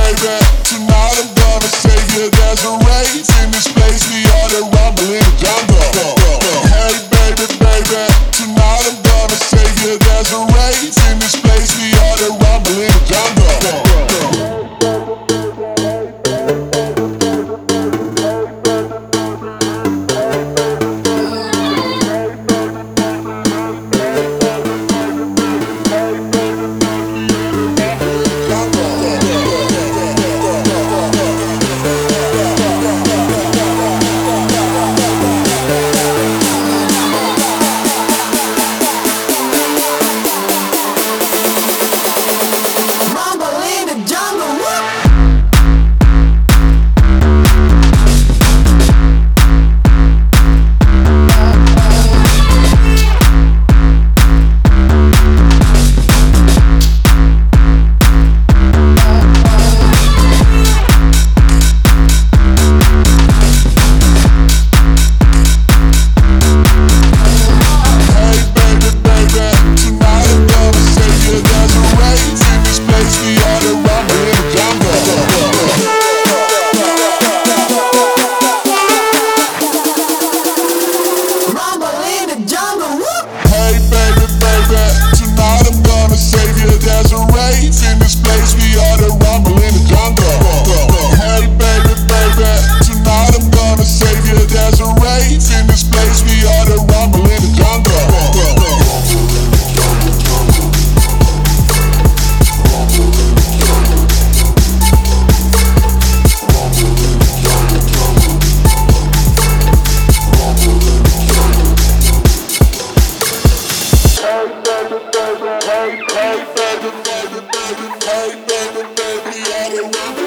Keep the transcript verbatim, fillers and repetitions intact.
baby, tonight I'm gonna save you. There's a rave in this place, we are the rumble in the jungle. Hey baby, baby, tonight I'm gonna save you. There's a rave in this place, we are the rumble in the jungle. Hey baby, baby, baby, hey baby, baby, I don't